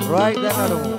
Right then අරමු.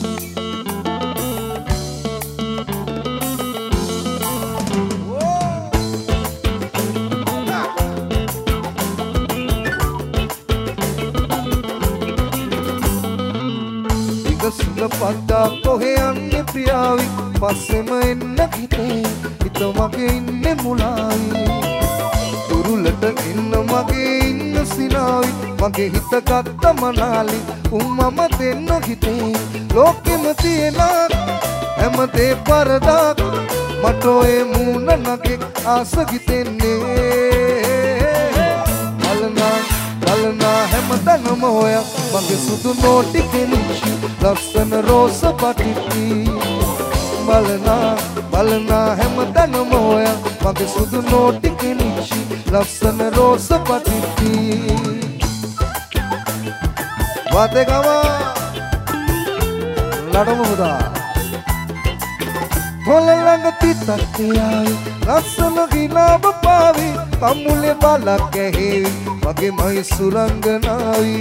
පද්දා කොහේ යන්නේ ප්‍රියාවි පස්සෙම එන්න හිතේ හිත මගේ ඉන්නේ මුලාවි දුරුලට ඉන්න මගේ ඉන්න සිනාවි මගේ හිත ගත්ත මනාලි මම දෙන්න හිතේ ලෝකෙම තියෙන හැමදේ පරදාක් මට ඔය මූණ නගේ ආස හිතෙන්නේ බලනා හැමතැනම හොය මගේ සුදු නෝටි කෙලිච්චි ලස්සන රෝස පටිටි බලනා හැමතැනම හොය මගේ සුදු නෝටි කෙලිච්චි ලස්සන රෝස පටිටි වාතේකම ලඩම මුදා හොලලඟ තිතක් තියායි ලස්සන ගිනාබ පාවි කම්මුලේ බලක් ඇහෙවි මගේ මයි සුරංගනාවි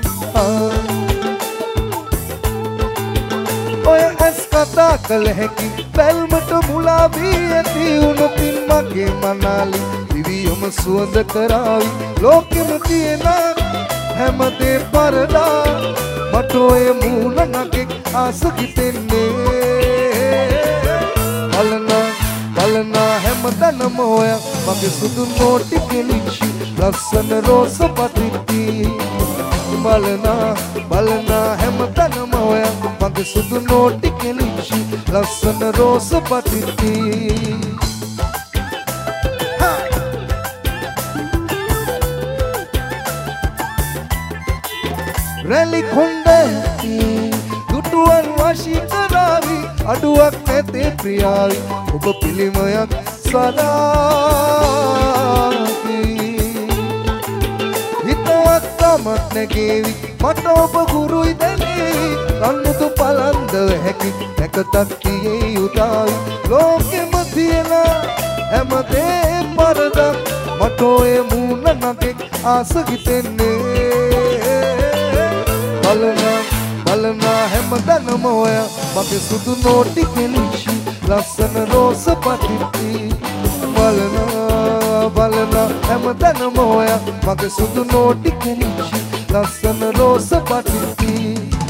ඔය ඇස් කතා කළ හැකි බැල්මට මුලා වී ඇති උනොතින් මගේ මනාලි දිවියම සුවඳ කරාවි ලෝකෙම තියෙන හැමදේ පරදා මට ඔය මූණ නගේ ආස හිතෙන්නේ බලනා හැමතැනම හොය මගේ සුදු නෝටි කෙලිච්චි ලස්සන රෝස පටිටි බලනා හැමතැනම හොය මගේ සුදු නෝටි කෙලිච්චි ලස්සන රෝස පටිටි රැලි කොණ්ඩේ දුටුවන් වශී කරාවි අඩුවක් නැතේ ප්‍රියාවි ඔබ පිළිමයක් සදාකි හිතවත් තමක් නැගේවි මට ඔබ ගුරුයි දැනේවි කන්නුතු පලන්දව හැකි නැකතක් තියේ යුතාවි ලෝකෙම තියෙන හැමදේ පරදක් මට ඔය මූණ නගේ ආස හිතෙන්නේ බලනා හැමතැනම හොය මගේ සුදු නෝටි කෙලිච්චි ලස්සන රෝස පටිටි බලනා හැමතැනම හොය මගේ සුදු නෝටි කෙලිච්චි ලස්සන රෝස පටිටි